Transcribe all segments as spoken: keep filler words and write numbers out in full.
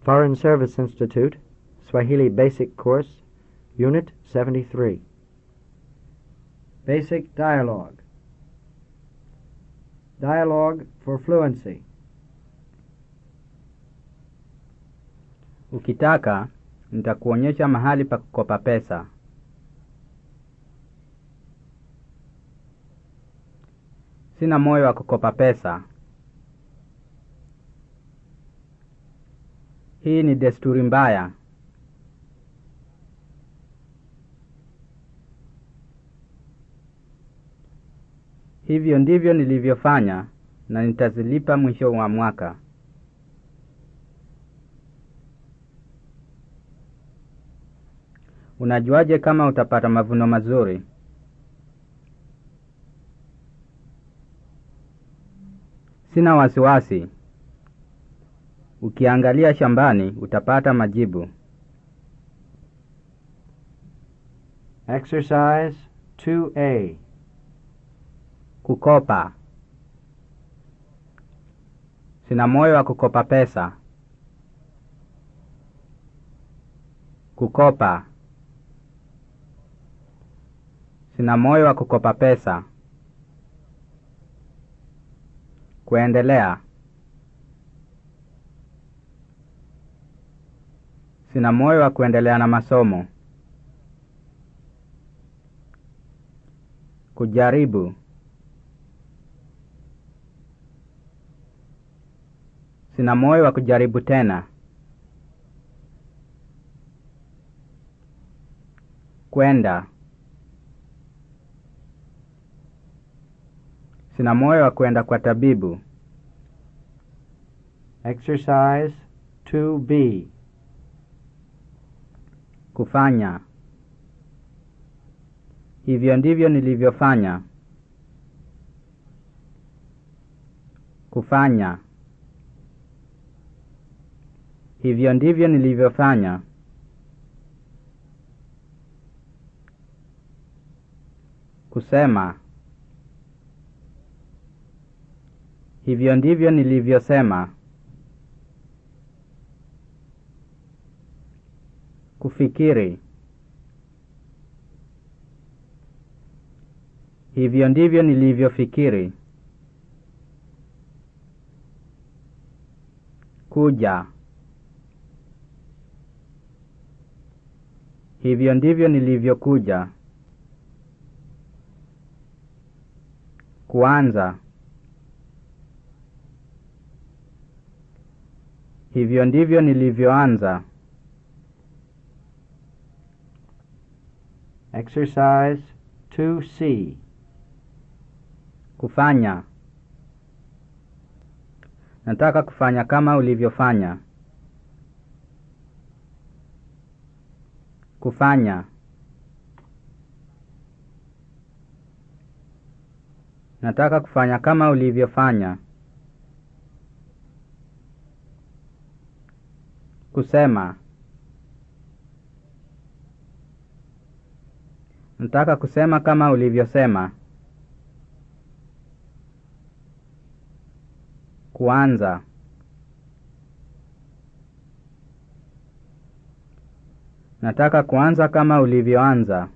Foreign Service Institute, Swahili Basic Course, Unit seventy-three. Basic Dialogue. Dialogue for Fluency. Ukitaka, nitakuonyesha mahali pa kukopa pesa. Sina moyo wa kukopa pesa. Hii ni desturi mbaya. Hivyo ndivyo nilivyofanya na nitazilipa mwisho wa mwaka. Unajuaje kama utapata mavuno mazuri? Sina wasiwasi. Ukiangalia shambani utapata majibu. Exercise two A. Kukopa. Sina moyo wa kukopa pesa. Kukopa. Sina moyo wa kukopa pesa. Kuendelea. Sina moyo wa kuendelea na masomo. Kujaribu. Sina moyo wa kujaribu tena. Kwenda. Sina moyo wa kwenda kwa tabibu. Exercise two B. Kufanya. Hivyo ndivyo nilivyofanya. Kufanya. Hivyo ndivyo nilivyofanya. Kusema. Hivyo ndivyo nilivyosema. Kufikiri. Hivyo ndivyo nilivyofikiri. Kuja. Hivyo ndivyo nilivyokuja. Kuanza. Hivyo ndivyo nilivyoanza. Exercise two C. Kufanya. Nataka kufanya kama ulivyofanya. Kufanya. Nataka kufanya kama ulivyofanya. Kusema. Nataka kusema kama ulivyosema. Kuanza. Nataka kuanza kama ulivyoanza.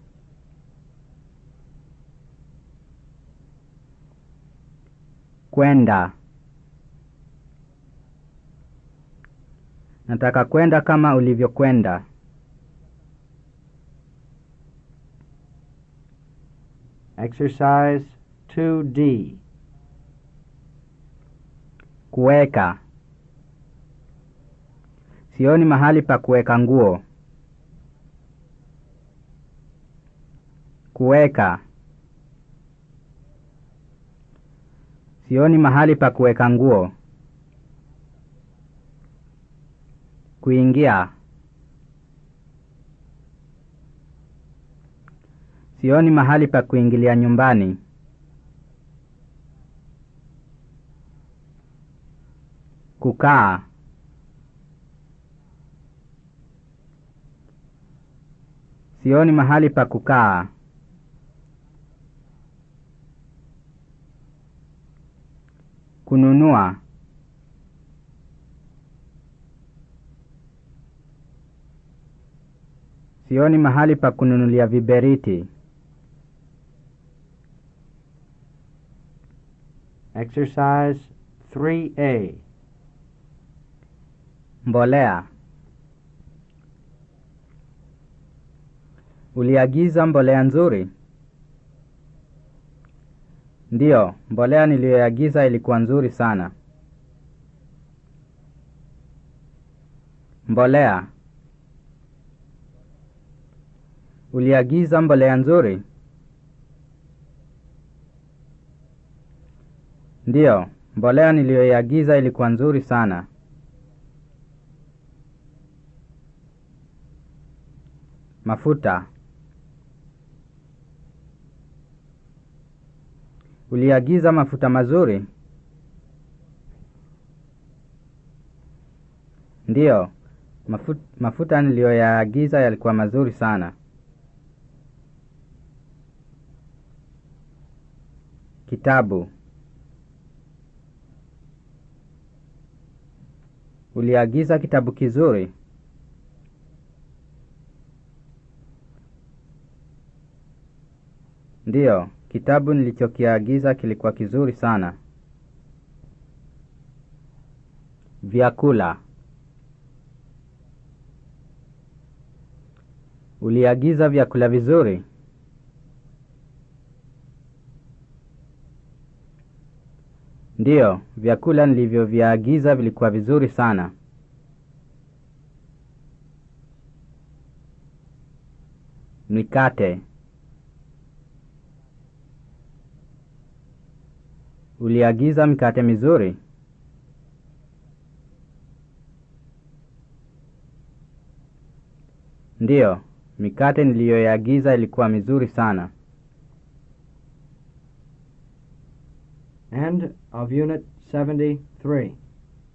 Kwenda. Nataka kwenda kama ulivyokwenda. Exercise two D. Kuweka. Sioni mahali pa kuweka nguo. Kuweka. Sioni mahali pa kuweka nguo. Kuingia. Sioni mahali pa kuingilia nyumbani. Kukaa. Sioni mahali pa kukaa. Kununua. Sioni mahali pa kununulia viberiti. Exercise three A. Mbolea. Uliagiza mbolea nzuri? Ndiyo, mbolea niliyoagiza ilikuwa nzuri sana. Mbolea. Uliagiza mbolea nzuri? Ndiyo, mbolea niliyoagiza ilikuwa nzuri sana. Mafuta. Uliagiza mafuta mazuri? Ndiyo, mafuta, mafuta niliyoyaagiza yalikuwa mazuri sana. Kitabu. Uliagiza kitabu kizuri? Ndiyo, kitabu nilichokiagiza kilikuwa kizuri sana. Vyakula. Uliagiza vyakula vizuri? Ndiyo, vyakula nilivyoviagiza vilikuwa vizuri sana. Mikate. Uliagiza mikate mizuri? Ndiyo, mikate niliyoiagiza ilikuwa mizuri sana. End of Unit seventy-three.